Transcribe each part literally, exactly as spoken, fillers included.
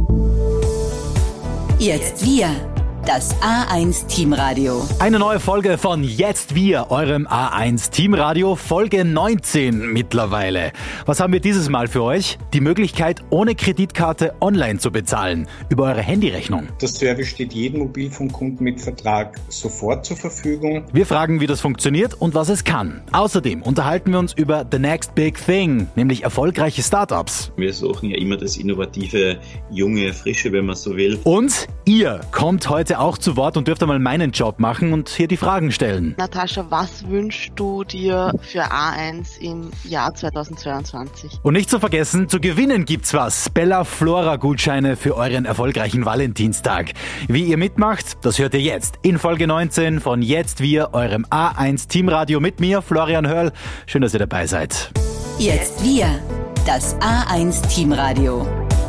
Jetzt wir, das A eins Teamradio. Eine neue Folge von Jetzt wir, eurem A eins Teamradio, Folge neunzehn mittlerweile. Was haben wir dieses Mal für euch? Die Möglichkeit, ohne Kreditkarte online zu bezahlen, über eure Handyrechnung. Der Service steht jedem Mobilfunkkunden mit Vertrag sofort zur Verfügung. Wir fragen, wie das funktioniert und was es kann. Außerdem unterhalten wir uns über The Next Big Thing, nämlich erfolgreiche Startups. Wir suchen ja immer das innovative, junge, frische, wenn man so will. Und ihr kommt heute auch zu Wort und dürft einmal meinen Job machen und hier die Fragen stellen. Natascha, was wünschst du dir für A eins im Jahr zweitausendzweiundzwanzig? Und nicht zu vergessen, zu gewinnen gibt's was. Bella Flora Gutscheine für euren erfolgreichen Valentinstag. Wie ihr mitmacht, das hört ihr jetzt in Folge neunzehn von Jetzt wir, eurem A eins Teamradio mit mir, Florian Hörl. Schön, dass ihr dabei seid. Jetzt wir, das A eins Teamradio.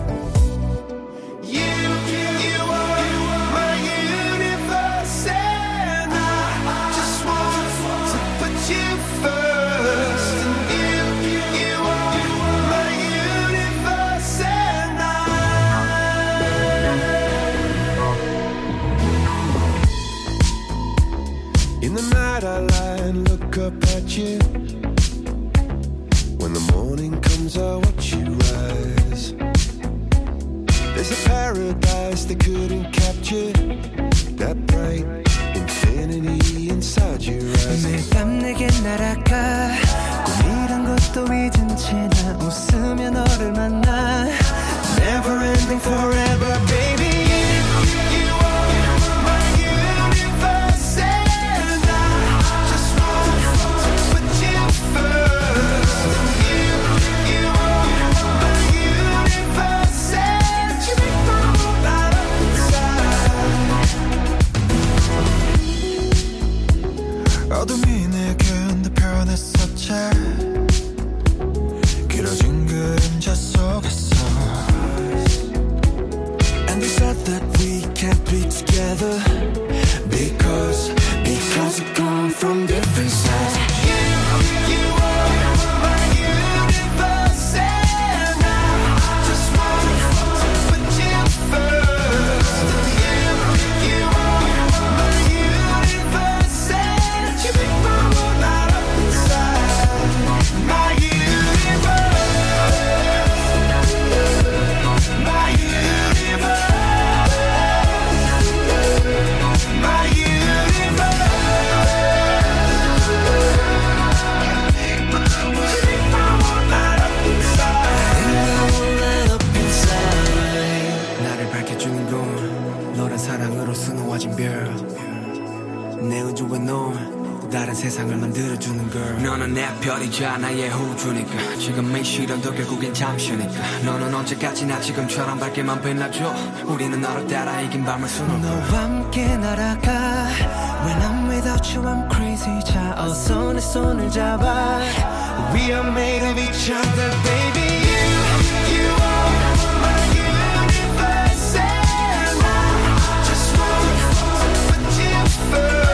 In the night I lie and look up at you. When the morning comes I watch you rise. There's a paradise they couldn't capture. That bright infinity inside your eyes. 매일 밤 내게 날아가 꿈이란 것도 잊은 채 나 웃으며 너를 만나. Never ending forever baby. 어둠이 내겐 내 편했었지 길어진 그림자 속에서 And they said that we can't be together Because, because we've come from different sides You, you are my universe And I just want to put you first You, you are my universe And you make my world light up inside My universe My universe My universe You make my world light up inside 나를 밝혀주는 건 너란 사랑으로 수놓아진 별 내 우주에 넌 다른 세상을 만들어주는 girl 너는 내 별이자 나의 호주니까 지금 이 시련도 결국엔 잠시니까 너는 언제까지나 지금처럼 밝게만 빛나줘 우리는 너를 따라 이긴 밤을 수놓고 너와 함께 날아가 When I'm without you I'm crazy 자 어서 내 손을 잡아 We are made of each other baby You, you are my universe And I just want to put you first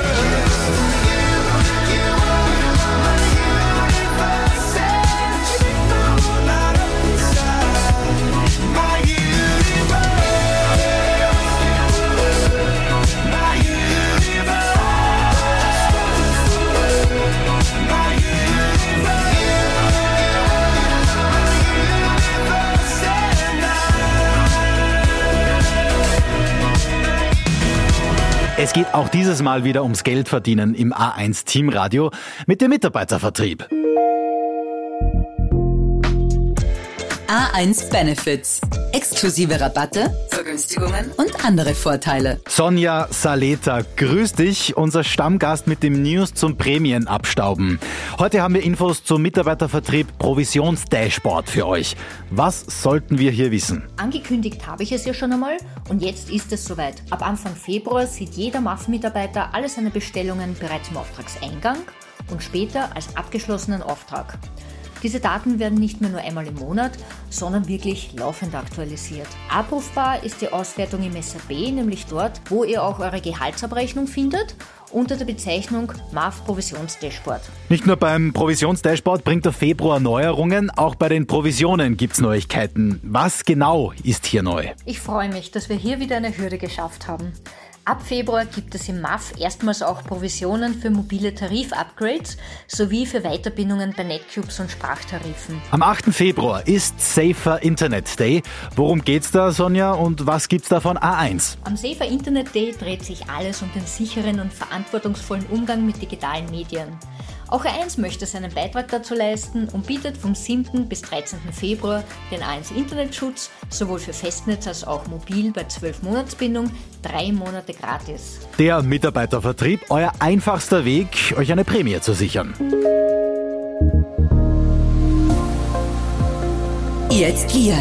Es geht auch dieses Mal wieder ums Geldverdienen im A eins Teamradio mit dem Mitarbeitervertrieb. A eins Benefits. Exklusive Rabatte, Vergünstigungen und andere Vorteile. Sonja Saleta, grüß dich, unser Stammgast mit dem News zum Prämienabstauben. Heute haben wir Infos zum Mitarbeitervertrieb Provisionsdashboard für euch. Was sollten wir hier wissen? Angekündigt habe ich es ja schon einmal und jetzt ist es soweit. Ab Anfang Februar sieht jeder M A F-Mitarbeiter alle seine Bestellungen bereits im Auftragseingang und später als abgeschlossenen Auftrag. Diese Daten werden nicht mehr nur einmal im Monat, sondern wirklich laufend aktualisiert. Abrufbar ist die Auswertung im S A P, nämlich dort, wo ihr auch eure Gehaltsabrechnung findet unter der Bezeichnung M A F Provisionsdashboard. Nicht nur beim Provisionsdashboard bringt der Februar Neuerungen, auch bei den Provisionen gibt's Neuigkeiten. Was genau ist hier neu? Ich freue mich, dass wir hier wieder eine Hürde geschafft haben. Ab Februar gibt es im M A F erstmals auch Provisionen für mobile Tarif-Upgrades sowie für Weiterbindungen bei Netcubes und Sprachtarifen. Am achten Februar ist Safer Internet Day. Worum geht's da, Sonja, und was gibt's da von A eins? Am Safer Internet Day dreht sich alles um den sicheren und verantwortungsvollen Umgang mit digitalen Medien. Auch A eins möchte seinen Beitrag dazu leisten und bietet vom siebten bis dreizehnten Februar den A eins Internetschutz sowohl für Festnetz als auch mobil bei zwölf Monatsbindung, drei Monate gratis. Der Mitarbeitervertrieb, euer einfachster Weg, euch eine Prämie zu sichern. Jetzt wir.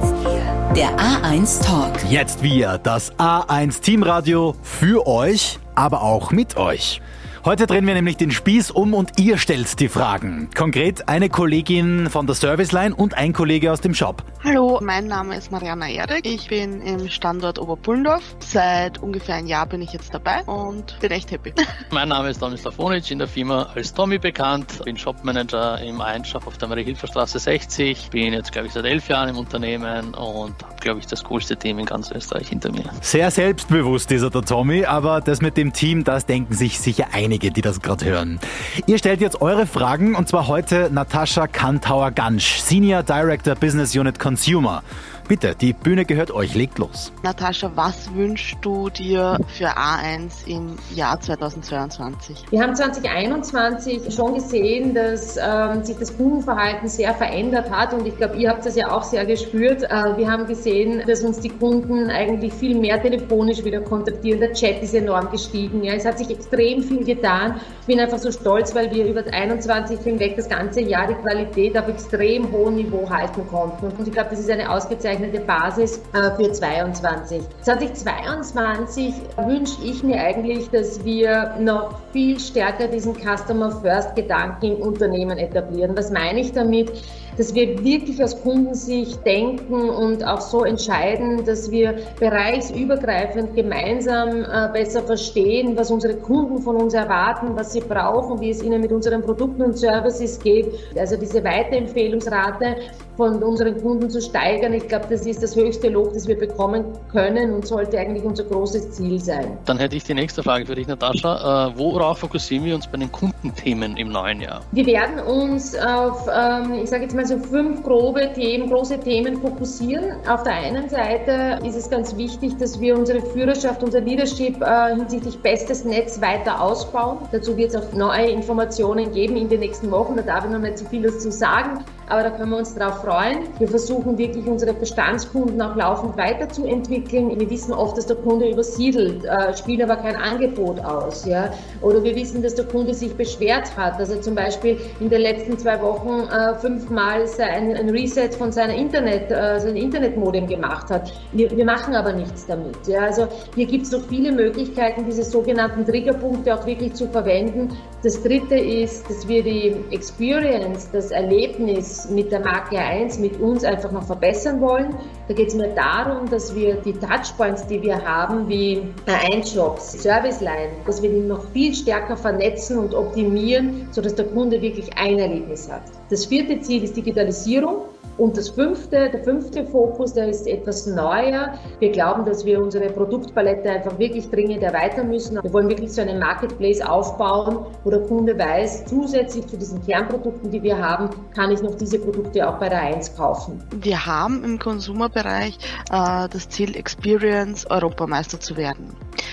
Der A eins Talk. Jetzt wir, das A eins Teamradio für euch, aber auch mit euch. Heute drehen wir nämlich den Spieß um und ihr stellt die Fragen. Konkret eine Kollegin von der Serviceline und ein Kollege aus dem Shop. Hallo, mein Name ist Mariana Erik. Ich bin im Standort Oberpullendorf. Seit ungefähr ein Jahr bin ich jetzt dabei und bin echt happy. Mein Name ist Tomislav Fonic, in der Firma als Tommy bekannt. Bin Shopmanager im A eins Shop auf der Marie-Hilfer-Straße sechzig. Bin jetzt, glaube ich, seit elf Jahren im Unternehmen und habe, glaube ich, das coolste Team in ganz Österreich hinter mir. Sehr selbstbewusst ist er, der Tommy, aber das mit dem Team, das denken sich sicher einige, die das gerade hören. Ihr stellt jetzt eure Fragen und zwar heute Natascha Kantauer-Gansch, Senior Director Business Unit Consumer. Bitte, die Bühne gehört euch, legt los. Natascha, was wünschst du dir für A eins im Jahr zweitausendzweiundzwanzig? Wir haben zwanzig einundzwanzig schon gesehen, dass ähm, sich das Kundenverhalten sehr verändert hat und ich glaube, ihr habt das ja auch sehr gespürt. Äh, wir haben gesehen, dass uns die Kunden eigentlich viel mehr telefonisch wieder kontaktieren. Der Chat ist enorm gestiegen. Ja. Es hat sich extrem viel getan. Ich bin einfach so stolz, weil wir über einundzwanzig hinweg das ganze Jahr die Qualität auf extrem hohem Niveau halten konnten. Und ich glaube, das ist eine ausgezeichnete Basis äh, für zweiundzwanzig. zweitausendzweiundzwanzig wünsche ich mir eigentlich, dass wir noch viel stärker diesen Customer-First-Gedanken im Unternehmen etablieren. Was meine ich damit? Dass wir wirklich aus Kundensicht denken und auch so entscheiden, dass wir bereichsübergreifend gemeinsam äh, besser verstehen, was unsere Kunden von uns erwarten, was sie brauchen, wie es ihnen mit unseren Produkten und Services geht. Also diese Weiterempfehlungsrate von unseren Kunden zu steigern, ich glaube, das ist das höchste Lob, das wir bekommen können und sollte eigentlich unser großes Ziel sein. Dann hätte ich die nächste Frage für dich, Natascha. Äh, worauf fokussieren wir uns bei den Kundenthemen im neuen Jahr? Wir werden uns auf, ähm, ich sage jetzt mal so fünf grobe Themen, große Themen fokussieren. Auf der einen Seite ist es ganz wichtig, dass wir unsere Führerschaft, unser Leadership äh, hinsichtlich bestes Netz weiter ausbauen. Dazu wird es auch neue Informationen geben in den nächsten Wochen. Da darf ich noch nicht so viel dazu sagen, aber da können wir uns drauf freuen. Wir versuchen wirklich unsere Bestandskunden auch laufend weiterzuentwickeln. Wir wissen oft, dass der Kunde übersiedelt, äh, spielt aber kein Angebot aus. Ja? Oder wir wissen, dass der Kunde sich beschwert hat, dass er zum Beispiel in den letzten zwei Wochen äh, fünfmal ein, ein Reset von seiner Internet, äh, sein Internetmodem gemacht hat. Wir, wir machen aber nichts damit. Ja? Also hier gibt es noch viele Möglichkeiten, diese sogenannten Triggerpunkte auch wirklich zu verwenden. Das dritte ist, dass wir die Experience, das Erlebnis mit der Marke A eins, mit uns einfach noch verbessern wollen. Da geht es mir darum, dass wir die Touchpoints, die wir haben, wie A eins Shops, Serviceline, dass wir die noch viel stärker vernetzen und optimieren, sodass der Kunde wirklich ein Erlebnis hat. Das vierte Ziel ist Digitalisierung. Und das fünfte, der fünfte Fokus, der ist etwas neuer. Wir glauben, dass wir unsere Produktpalette einfach wirklich dringend erweitern müssen. Wir wollen wirklich so einen Marketplace aufbauen, wo der Kunde weiß, zusätzlich zu diesen Kernprodukten, die wir haben, kann ich noch diese Produkte auch bei der A eins kaufen. Wir haben im Consumer-Bereich äh, das Ziel, Experience Europameister zu werden.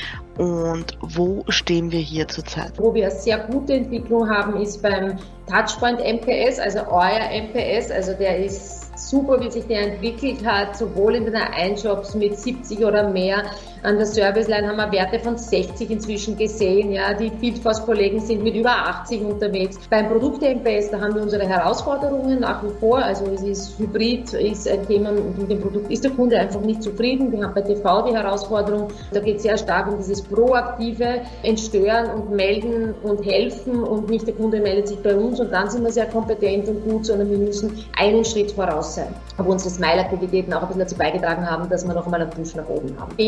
Und wo stehen wir hier zurzeit? Wo wir eine sehr gute Entwicklung haben, ist beim Touchpoint M P S, also euer M P S, also der ist super, wie sich der entwickelt hat, sowohl in den A eins Shops mit siebzig oder mehr. An der Serviceline haben wir Werte von sechzig inzwischen gesehen. Ja, die Fieldforce-Kollegen sind mit über achtzig unterwegs. Beim Produkte-M P S, da haben wir unsere Herausforderungen nach wie vor. Also es ist Hybrid, ist ein Thema mit dem Produkt, ist der Kunde einfach nicht zufrieden. Wir haben bei T V die Herausforderung, da geht es sehr stark um dieses proaktive Entstören und Melden und Helfen und nicht der Kunde meldet sich bei uns und dann sind wir sehr kompetent und gut, sondern wir müssen einen Schritt voraus sein. Aber unsere Smile-Aktivitäten auch ein bisschen dazu beigetragen haben, dass wir noch einmal einen Push nach oben haben. Den Weg gehen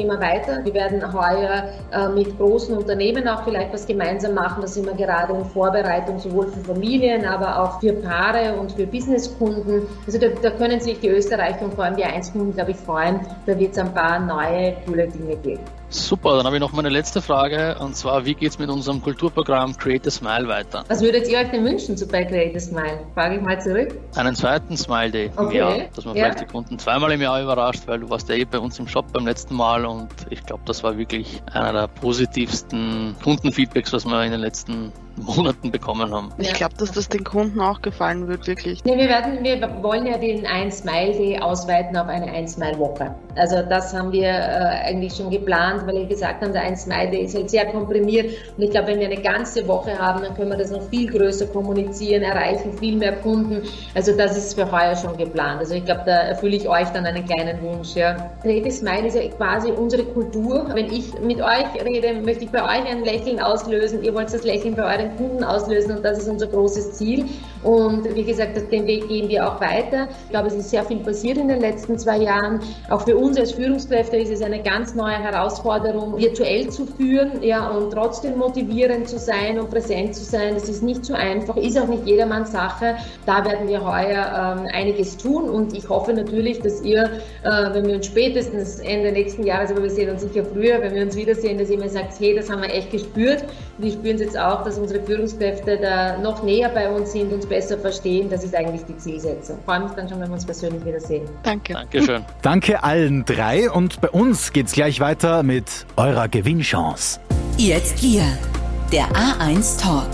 wir weiter. Wir werden heuer äh, mit großen Unternehmen auch vielleicht was gemeinsam machen. Da sind wir gerade in Vorbereitung, sowohl für Familien, aber auch für Paare und für Businesskunden. Also da, da können sich die Österreicher und vor allem die A eins Kunden, glaube ich, freuen. Da wird es ein paar neue, coole Dinge geben. Super, dann habe ich noch meine letzte Frage, und zwar, wie geht es mit unserem Kulturprogramm Create a Smile weiter? Was würdet ihr euch denn wünschen zu bei Create a Smile? Frage ich mal zurück. Einen zweiten Smile Day im Okay. Jahr, dass man Ja. vielleicht die Kunden zweimal im Jahr überrascht, weil du warst ja eh bei uns im Shop beim letzten Mal und ich glaube, das war wirklich einer der positivsten Kundenfeedbacks, was wir in den letzten Monaten bekommen haben. Ich glaube, dass das den Kunden auch gefallen wird, wirklich. Nee, wir, werden, wir wollen ja den ein Smile Day ausweiten auf eine ein Smile Woche. Also das haben wir äh, eigentlich schon geplant, weil wir gesagt haben, der ein Smile Day ist halt sehr komprimiert und ich glaube, wenn wir eine ganze Woche haben, dann können wir das noch viel größer kommunizieren, erreichen viel mehr Kunden. Also das ist für heuer schon geplant. Also ich glaube, da erfülle ich euch dann einen kleinen Wunsch. Ja. Create a Smile ist ja quasi unsere Kultur. Wenn ich mit euch rede, möchte ich bei euch ein Lächeln auslösen. Ihr wollt das Lächeln bei euren Kunden auslösen und das ist unser großes Ziel. Und wie gesagt, den Weg gehen wir auch weiter. Ich glaube, es ist sehr viel passiert in den letzten zwei Jahren. Auch für uns als Führungskräfte ist es eine ganz neue Herausforderung, virtuell zu führen, ja, und trotzdem motivierend zu sein und präsent zu sein. Das ist nicht so einfach, ist auch nicht jedermanns Sache. Da werden wir heuer ähm, einiges tun und ich hoffe natürlich, dass ihr, äh, wenn wir uns spätestens Ende nächsten Jahres, aber wir sehen uns sicher früher, wenn wir uns wiedersehen, dass ihr mir sagt, hey, das haben wir echt gespürt. Und wir spüren es jetzt auch, dass unsere Führungskräfte da noch näher bei uns sind, uns besser verstehen. Das ist eigentlich die Zielsetzung. Ich freue mich dann schon, wenn wir uns persönlich wiedersehen. Danke. Dankeschön. Danke allen drei und bei uns geht's gleich weiter mit eurer Gewinnchance. Jetzt wir, der A eins Talk.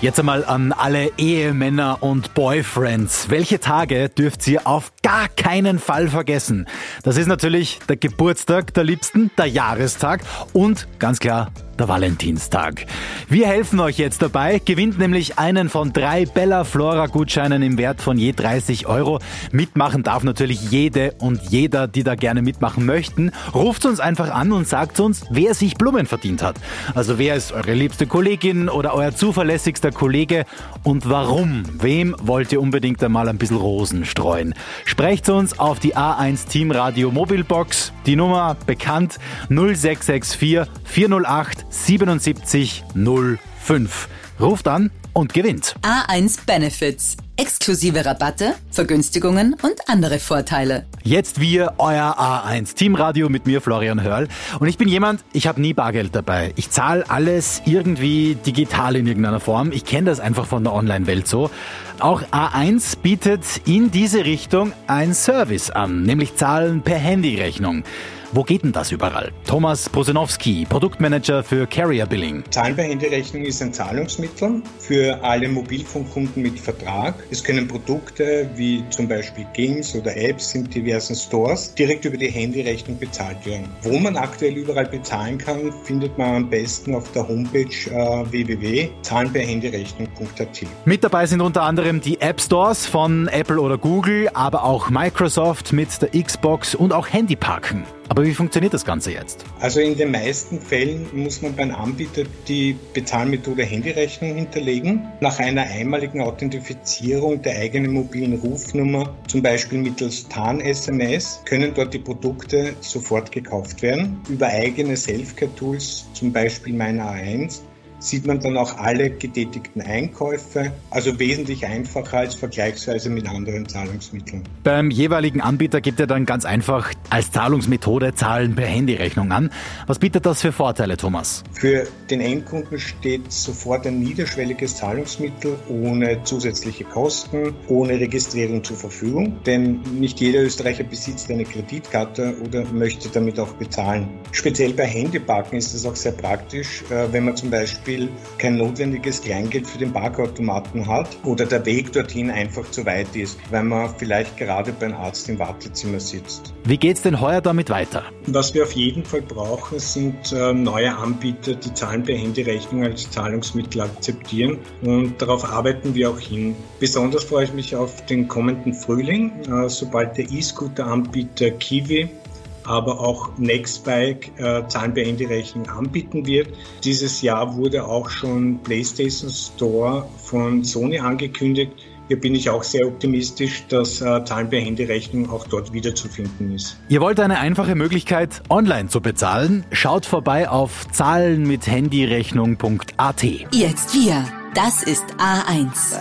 Jetzt einmal an alle Ehemänner und Boyfriends. Welche Tage dürft ihr auf gar keinen Fall vergessen? Das ist natürlich der Geburtstag der Liebsten, der Jahrestag und ganz klar der Valentinstag. Wir helfen euch jetzt dabei. Gewinnt nämlich einen von drei Bella Flora Gutscheinen im Wert von je dreißig Euro. Mitmachen darf natürlich jede und jeder, die da gerne mitmachen möchten. Ruft uns einfach an und sagt uns, wer sich Blumen verdient hat. Also wer ist eure liebste Kollegin oder euer zuverlässigster Kollege und warum? Wem wollt ihr unbedingt einmal ein bisschen Rosen streuen? Sprecht uns auf die A eins Teamradio Mobilbox. Die Nummer bekannt null sechs sechs vier vier null acht siebenundsiebzig null fünf. Ruft an und gewinnt. A eins Benefits. Exklusive Rabatte, Vergünstigungen und andere Vorteile. Jetzt wir, euer A eins Teamradio mit mir, Florian Hörl. Und ich bin jemand, ich habe nie Bargeld dabei. Ich zahle alles irgendwie digital in irgendeiner Form. Ich kenne das einfach von der Online-Welt so. Auch A eins bietet in diese Richtung ein Service an, nämlich Zahlen per Handyrechnung. Wo geht denn das überall? Thomas Prosenowski, Produktmanager für Carrier Billing. Zahlen per Handyrechnung ist ein Zahlungsmittel für alle Mobilfunkkunden mit Vertrag. Es können Produkte wie zum Beispiel Games oder Apps in diversen Stores direkt über die Handyrechnung bezahlt werden. Wo man aktuell überall bezahlen kann, findet man am besten auf der Homepage äh, w w w punkt zahlen per handyrechnung punkt a t. Mit dabei sind unter anderem die App Stores von Apple oder Google, aber auch Microsoft mit der Xbox und auch Handyparken. Aber wie funktioniert das Ganze jetzt? Also in den meisten Fällen muss man beim Anbieter die Bezahlmethode Handyrechnung hinterlegen. Nach einer einmaligen Authentifizierung der eigenen mobilen Rufnummer, zum Beispiel mittels Tarn-S M S, können dort die Produkte sofort gekauft werden. Über eigene Selfcare-Tools, zum Beispiel meiner A eins, sieht man dann auch alle getätigten Einkäufe, also wesentlich einfacher als vergleichsweise mit anderen Zahlungsmitteln. Beim jeweiligen Anbieter gibt er dann ganz einfach als Zahlungsmethode Zahlen per Handyrechnung an. Was bietet das für Vorteile, Thomas? Für den Endkunden steht sofort ein niederschwelliges Zahlungsmittel ohne zusätzliche Kosten, ohne Registrierung zur Verfügung, denn nicht jeder Österreicher besitzt eine Kreditkarte oder möchte damit auch bezahlen. Speziell bei Handyparken ist es auch sehr praktisch, wenn man zum Beispiel kein notwendiges Kleingeld für den Parkautomaten hat oder der Weg dorthin einfach zu weit ist, weil man vielleicht gerade beim Arzt im Wartezimmer sitzt. Wie geht's denn heuer damit weiter? Was wir auf jeden Fall brauchen, sind äh, neue Anbieter, die Zahlen per Handyrechnung als Zahlungsmittel akzeptieren, und darauf arbeiten wir auch hin. Besonders freue ich mich auf den kommenden Frühling, äh, sobald der E-Scooter-Anbieter Kiwi, aber auch Nextbike äh, Zahlen per Handyrechnung anbieten wird. Dieses Jahr wurde auch schon PlayStation Store von Sony angekündigt. Hier bin ich auch sehr optimistisch, dass äh, Zahlen per Handyrechnung auch dort wiederzufinden ist. Ihr wollt eine einfache Möglichkeit, online zu bezahlen? Schaut vorbei auf zahlen mit handyrechnung punkt a t. Jetzt wir. Das ist A eins.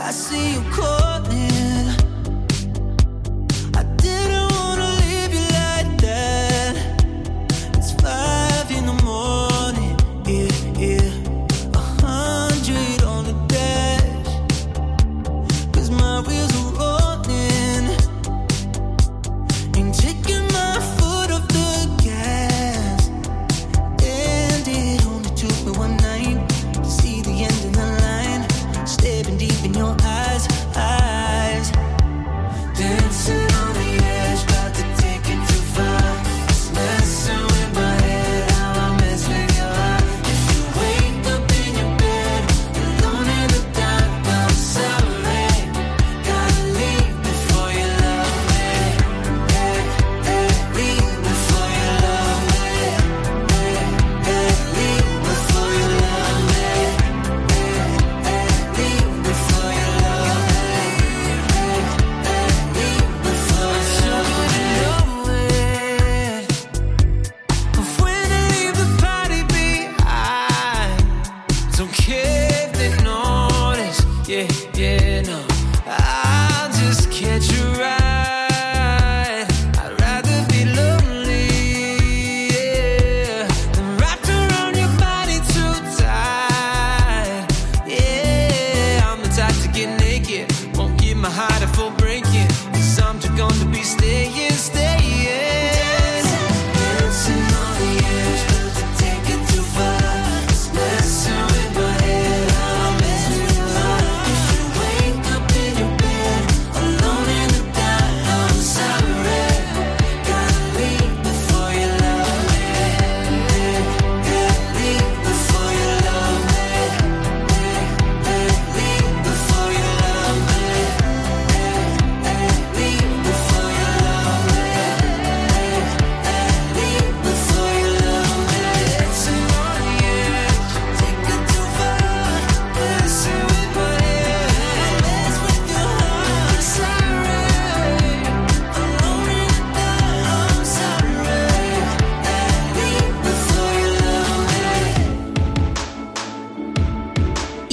Deep in your eyes, I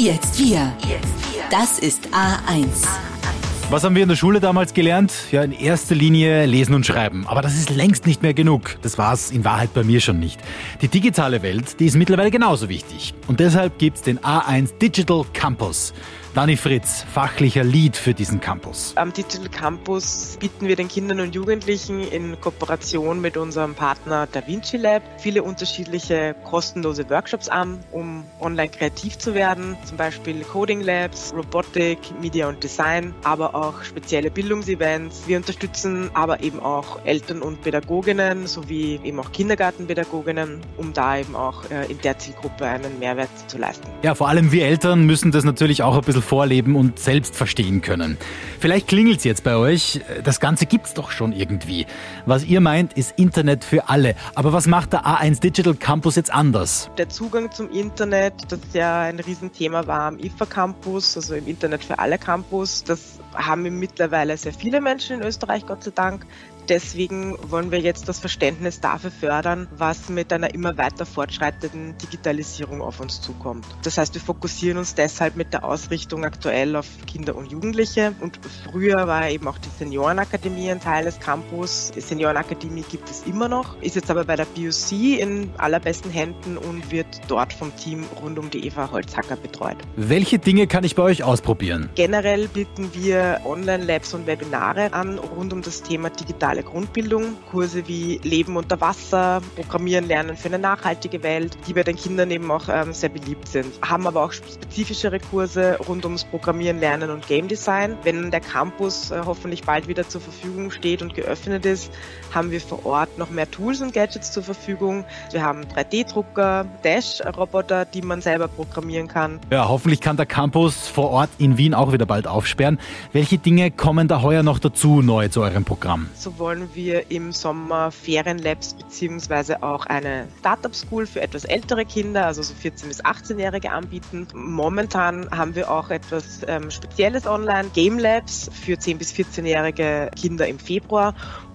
Jetzt wir. Das ist A eins. Was haben wir in der Schule damals gelernt? Ja, in erster Linie lesen und schreiben. Aber das ist längst nicht mehr genug. Das war es in Wahrheit bei mir schon nicht. Die digitale Welt, die ist mittlerweile genauso wichtig. Und deshalb gibt's den A eins Digital Campus. Dani Fritz, fachlicher Lead für diesen Campus. Am Digital Campus bieten wir den Kindern und Jugendlichen in Kooperation mit unserem Partner DaVinci Lab viele unterschiedliche kostenlose Workshops an, um online kreativ zu werden. Zum Beispiel Coding Labs, Robotik, Media und Design, aber auch spezielle Bildungsevents. Wir unterstützen aber eben auch Eltern und Pädagoginnen sowie eben auch Kindergartenpädagoginnen, um da eben auch in der Zielgruppe einen Mehrwert zu leisten. Ja, vor allem wir Eltern müssen das natürlich auch ein bisschen vorleben und selbst verstehen können. Vielleicht klingelt's jetzt bei euch. Das Ganze gibt's doch schon irgendwie. Was ihr meint, ist Internet für alle. Aber was macht der A eins Digital Campus jetzt anders? Der Zugang zum Internet, das ja ein Riesenthema war am I F A Campus, also im Internet für alle Campus, das haben mittlerweile sehr viele Menschen in Österreich, Gott sei Dank. Deswegen wollen wir jetzt das Verständnis dafür fördern, was mit einer immer weiter fortschreitenden Digitalisierung auf uns zukommt. Das heißt, wir fokussieren uns deshalb mit der Ausrichtung aktuell auf Kinder und Jugendliche. Und früher war eben auch die Seniorenakademie ein Teil des Campus. Die Seniorenakademie gibt es immer noch, ist jetzt aber bei der B O C in allerbesten Händen und wird dort vom Team rund um die Eva Holzhacker betreut. Welche Dinge kann ich bei euch ausprobieren? Generell bieten wir Online-Labs und Webinare an rund um das Thema digitale Grundbildung, Kurse wie Leben unter Wasser, Programmieren lernen für eine nachhaltige Welt, die bei den Kindern eben auch ähm, sehr beliebt sind. Haben aber auch spezifischere Kurse rund ums Programmieren, Lernen und Game Design. Wenn der Campus äh, hoffentlich bald wieder zur Verfügung steht und geöffnet ist, haben wir vor Ort noch mehr Tools und Gadgets zur Verfügung. Wir haben drei D Drucker, Dash-Roboter, die man selber programmieren kann. Ja, hoffentlich kann der Campus vor Ort in Wien auch wieder bald aufsperren. Welche Dinge kommen da heuer noch dazu neu zu eurem Programm? So wollen wir im Sommer Ferienlabs beziehungsweise auch eine Startup School für etwas ältere Kinder, also so vierzehn- bis achtzehnjährige anbieten. Momentan haben wir auch etwas ähm, Spezielles online, Game Labs für zehn- bis vierzehnjährige Kinder im Februar.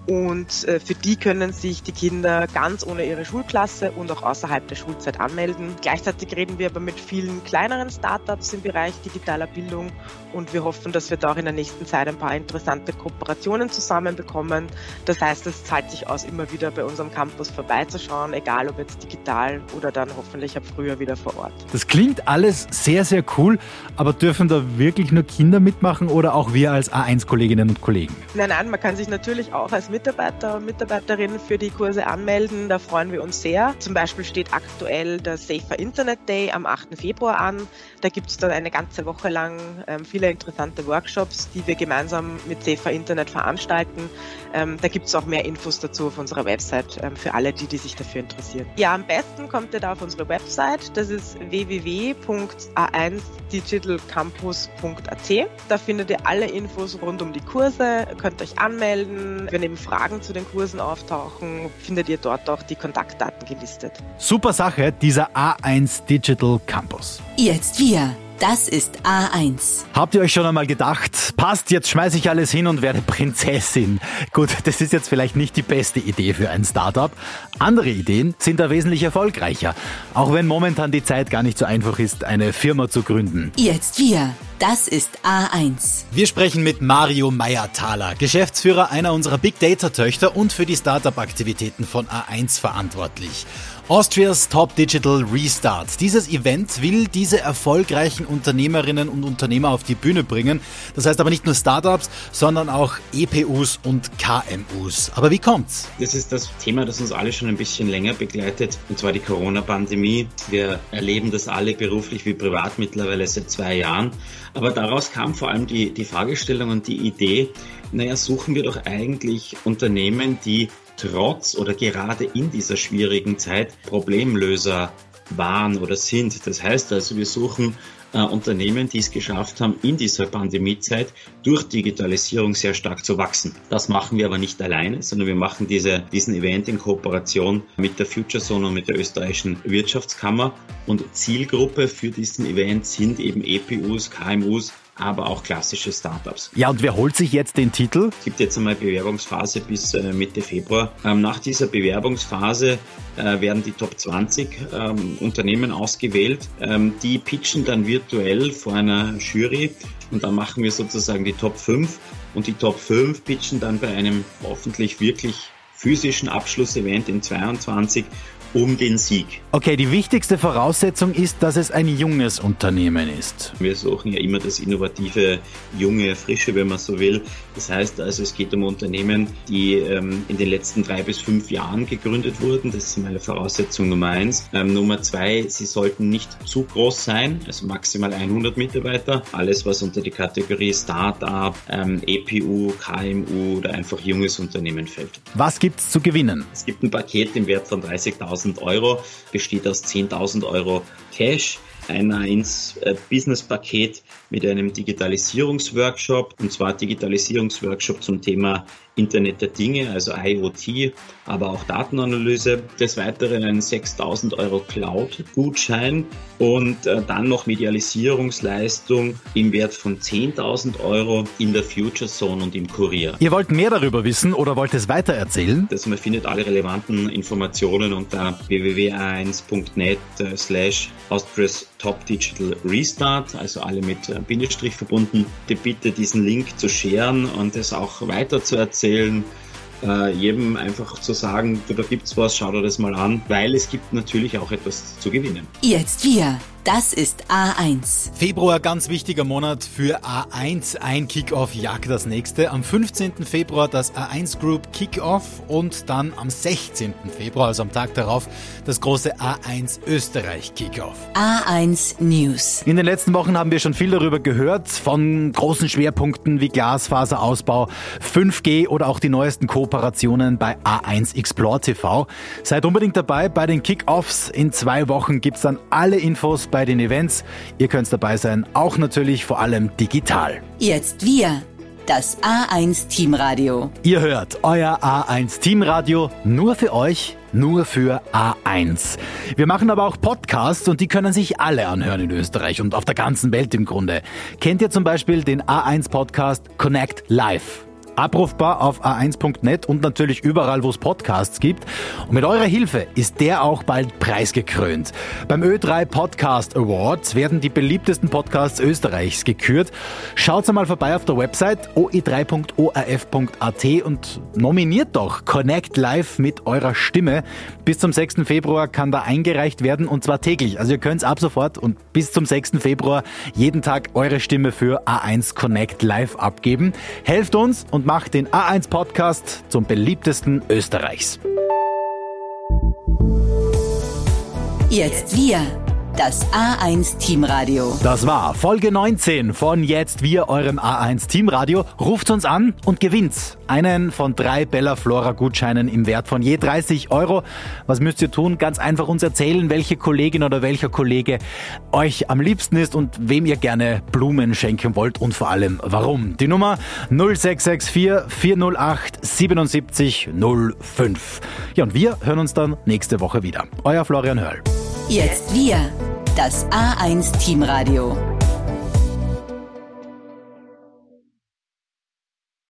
Und äh, für die können sich die Kinder ganz ohne ihre Schulklasse und auch außerhalb der Schulzeit anmelden. Gleichzeitig reden wir aber mit vielen kleineren Startups im Bereich digitaler Bildung und wir hoffen, dass wir da auch in der nächsten Zeit ein paar interessante Kooperationen zusammenbekommen. Das heißt, es zahlt sich aus, immer wieder bei unserem Campus vorbeizuschauen, egal ob jetzt digital oder dann hoffentlich ab früher wieder vor Ort. Das klingt alles sehr, sehr cool, aber dürfen da wirklich nur Kinder mitmachen oder auch wir als A eins Kolleginnen und Kollegen? Nein, nein, man kann sich natürlich auch als Mitarbeiter und Mitarbeiterinnen für die Kurse anmelden. Da freuen wir uns sehr. Zum Beispiel steht aktuell der Safer Internet Day am achten Februar an. Da gibt es dann eine ganze Woche lang ähm, viele interessante Workshops, die wir gemeinsam mit Safer Internet veranstalten. Ähm, da gibt es auch mehr Infos dazu auf unserer Website ähm, für alle, die, die sich dafür interessieren. Ja, am besten kommt ihr da auf unsere Website. Das ist w w w punkt a eins digital campus punkt a t. Da findet ihr alle Infos rund um die Kurse, könnt euch anmelden. Wenn eben Fragen zu den Kursen auftauchen, findet ihr dort auch die Kontaktdaten gelistet. Super Sache, dieser A eins Digital Campus. Jetzt wir. Das ist A eins. Habt ihr euch schon einmal gedacht, passt, jetzt schmeiße ich alles hin und werde Prinzessin? Gut, das ist jetzt vielleicht nicht die beste Idee für ein Startup. Andere Ideen sind da wesentlich erfolgreicher. Auch wenn momentan die Zeit gar nicht so einfach ist, eine Firma zu gründen. Jetzt wir. Das ist A eins. Wir sprechen mit Mario Meyer-Thaler, Geschäftsführer einer unserer Big Data Töchter und für die Startup-Aktivitäten von A eins verantwortlich. Austria's Top Digital Restart. Dieses Event will diese erfolgreichen Unternehmerinnen und Unternehmer auf die Bühne bringen. Das heißt aber nicht nur Startups, sondern auch E P Us und K M Us. Aber wie kommt's? Das ist das Thema, das uns alle schon ein bisschen länger begleitet, und zwar die Corona-Pandemie. Wir erleben das alle beruflich wie privat mittlerweile seit zwei Jahren. Aber daraus kam vor allem die, die Fragestellung und die Idee, naja, suchen wir doch eigentlich Unternehmen, die trotz oder gerade in dieser schwierigen Zeit Problemlöser waren oder sind. Das heißt also, wir suchen äh, Unternehmen, die es geschafft haben, in dieser Pandemiezeit durch Digitalisierung sehr stark zu wachsen. Das machen wir aber nicht alleine, sondern wir machen diese, diesen Event in Kooperation mit der Future Zone und mit der österreichischen Wirtschaftskammer. Und Zielgruppe für diesen Event sind eben E P Us, K M Us aber auch klassische Startups. Ja, und wer holt sich jetzt den Titel? Es gibt jetzt einmal Bewerbungsphase bis äh, Mitte Februar. Ähm, nach dieser Bewerbungsphase äh, werden die Top zwanzig ähm, Unternehmen ausgewählt. Ähm, die pitchen dann virtuell vor einer Jury und dann machen wir sozusagen die Top fünf und die Top fünf pitchen dann bei einem hoffentlich wirklich physischen Abschlussevent in zweiundzwanzig um den Sieg. Okay, die wichtigste Voraussetzung ist, dass es ein junges Unternehmen ist. Wir suchen ja immer das innovative, junge, frische, wenn man so will. Das heißt also, es geht um Unternehmen, die ähm, in den letzten drei bis fünf Jahren gegründet wurden. Das ist meine Voraussetzung Nummer eins. Ähm, Nummer zwei, sie sollten nicht zu groß sein, also maximal hundert Mitarbeiter. Alles, was unter die Kategorie Start-up, ähm, E P U, K M U oder einfach junges Unternehmen fällt. Was gibt's zu gewinnen? Es gibt ein Paket im Wert von dreißigtausend Euro, besteht aus zehntausend Euro Cash, ein A eins Business-Paket mit einem Digitalisierungsworkshop, und zwar Digitalisierungsworkshop zum Thema Internet der Dinge, also I O T, aber auch Datenanalyse. Des Weiteren ein sechstausend Euro Cloud-Gutschein und äh, dann noch Medialisierungsleistung im Wert von zehntausend Euro in der Future Zone und im Kurier. Ihr wollt mehr darüber wissen oder wollt es weitererzählen? Also man findet alle relevanten Informationen unter w w w punkt a eins punkt net slash Austria's Top Digital Restart, also alle mit Bindestrich verbunden. Die Bitte, diesen Link zu sharen und es auch weiter zu erzählen. Äh, jedem einfach zu sagen, da gibt's was, schau dir das mal an, weil es gibt natürlich auch etwas zu gewinnen. Jetzt wir. Das ist A eins. Februar, ganz wichtiger Monat für A eins. Ein Kickoff jagt das nächste. Am fünfzehnten Februar das A eins Group Kickoff und dann am sechzehnten Februar, also am Tag darauf, das große A eins Österreich Kickoff. A eins News. In den letzten Wochen haben wir schon viel darüber gehört, von großen Schwerpunkten wie Glasfaserausbau, fünf G oder auch die neuesten Kooperationen bei A eins Explore T V. Seid unbedingt dabei bei den Kickoffs. In zwei Wochen gibt's dann alle Infos bei den Events. Ihr könnt dabei sein, auch natürlich vor allem digital. Jetzt wir, das A eins Teamradio. Ihr hört euer A eins Teamradio nur für euch, nur für A eins. Wir machen aber auch Podcasts und die können sich alle anhören in Österreich und auf der ganzen Welt im Grunde. Kennt ihr zum Beispiel den A eins Podcast Connect Live? Abrufbar auf a eins punkt net und natürlich überall, wo es Podcasts gibt. Und mit eurer Hilfe ist der auch bald preisgekrönt. Beim Ö drei Podcast Awards werden die beliebtesten Podcasts Österreichs gekürt. Schaut einmal vorbei auf der Website o e drei punkt o r f punkt a t und nominiert doch Connect Live mit eurer Stimme. Bis zum sechsten Februar kann da eingereicht werden und zwar täglich. Also ihr könnt es ab sofort und bis zum sechsten Februar jeden Tag eure Stimme für A eins Connect Live abgeben. Helft uns und macht den A eins Podcast zum beliebtesten Österreichs. Jetzt wir, das A eins Teamradio. Das war Folge neunzehn von Jetzt wir, eurem A eins Teamradio. Ruft uns an und gewinnt einen von drei Bella Flora Gutscheinen im Wert von je dreißig Euro. Was müsst ihr tun? Ganz einfach uns erzählen, welche Kollegin oder welcher Kollege euch am liebsten ist und wem ihr gerne Blumen schenken wollt und vor allem warum. Die Nummer null sechs sechs vier vier null acht sieben sieben null fünf. Ja, und wir hören uns dann nächste Woche wieder. Euer Florian Hörl. Jetzt wir, das A eins Teamradio.